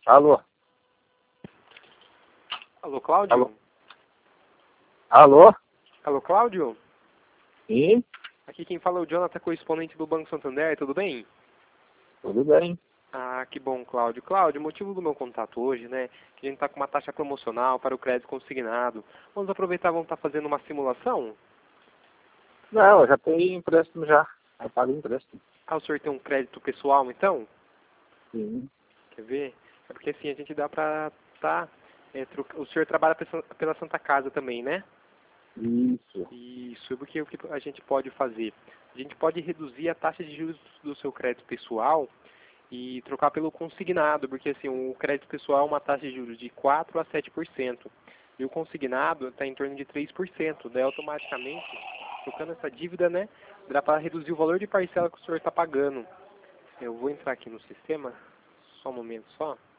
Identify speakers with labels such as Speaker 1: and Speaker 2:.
Speaker 1: Alô?
Speaker 2: Alô, Cláudio?
Speaker 1: Alô? Alô?
Speaker 2: Alô, Cláudio?
Speaker 1: Sim,
Speaker 2: Aqui quem fala é o Jonathan, correspondente do Banco Santander, tudo bem?
Speaker 1: tudo bem.
Speaker 2: Ah, que bom, Cláudio. Cláudio, o motivo do meu contato hoje, né, que a gente está com uma taxa promocional para o crédito consignado. Vamos aproveitar, vamos estar fazendo uma simulação?
Speaker 1: Não, eu já tenho empréstimo já. Eu pago empréstimo.
Speaker 2: Ah, o senhor tem um crédito pessoal, então?
Speaker 1: Sim.
Speaker 2: Quer ver? É porque assim, a gente dá para o senhor trabalha pela Santa Casa também, né?
Speaker 1: Isso.
Speaker 2: Isso, porque o que a gente pode fazer? A gente pode reduzir a taxa de juros do seu crédito pessoal e trocar pelo consignado, porque assim, o crédito pessoal é uma taxa de juros de 4 a 7%, e o consignado está em torno de 3%. Daí automaticamente, trocando essa dívida, né, dá para reduzir o valor de parcela que o senhor está pagando. Eu vou entrar aqui no sistema, só um momento só.